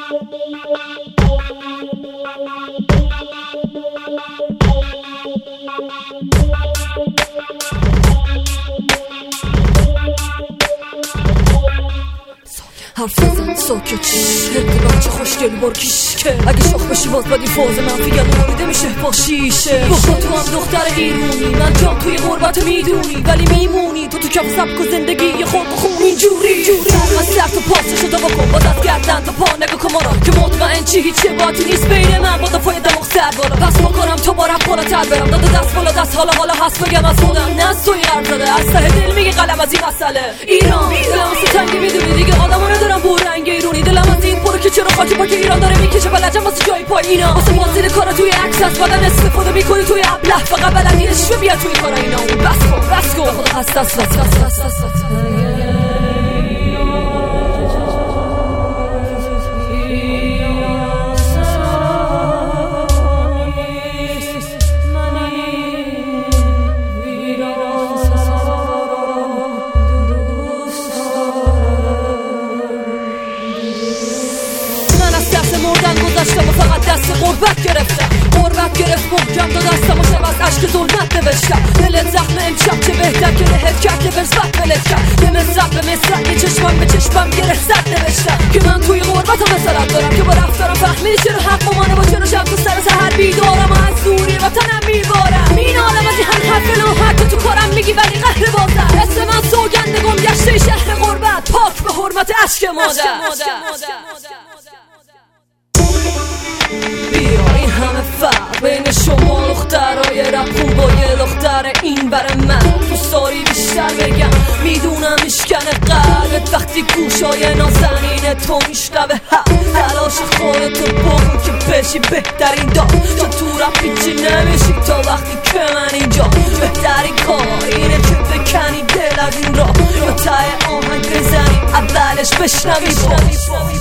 حرف بزن ساکت هدی بچه خوشگل بارکیش که اگه شاخ بشی باز بدی فاز منفی نوریده میشه با شیشه بخوا تو هم دختر ایرونی من جام توی غربت میدونی ولی میمونی تو کف سبک و زندگی یه خورد خون اینجوری من سر تو پاسشو تا بکن باز از گردن تا پا نگاه کن مارا که مطمئن چی هیچه باتی نیست بین من با دفای دماغ سر بالا پس بکنم تو با رپ بالاتر برم داده دست بالا دست حالا هست بگم از خودم نه از توی قرب زده از ته دل میگه قلم از این مسئله ایران دلم ستنگی میدونی دیگه آدمو ندارم برنگ ایرونی دلم از این پره که چرا خاک پاک ایران داره میکشه بلجم واسه جای پای اینا واسه بازدید کارا توی عکس از بدن استفاده میکنی توی ابله فقط بلدی اشوه بیا توی کارا اینا بس کن خدا هست گذاشتم و فقط دست غربت گرفتم محکم دو دستم و شب از عشق ظلمت نوشتم دلت زخم امشب چه بهتر که لهت کرد که برزبت بلت کرد به مصرف به مصرف یه چشمم به چشمم گره زد نوشتم که من توی غربت هم مسئلت دارم که با رفتارم فهمیدی چرا حق مانه با چرا شب تو سر سهر بیدارم و از دوری وطنم میبارم مینالم از این هم حرف لوحت که تو کارم میگی ولی قهر بازم اسم من سوگند گمگشته شهر غربت پاک به حرمت عشق مادر بیا این همه فرق بین شما دخترای رپون با یه دختر این بر من دوستاری بیشتر بگم میدونم میشکنه قلبت وقتی گوشای نازنین تو میشنوه تلاش خودتو بکن که بشی بهترین دار چون تو رپ هیچی نمیشی تا وقتی که من اینجا بهترین کار اینه که بکنی دل از این راه یا ته آهنگ بزنی اولش بشنوی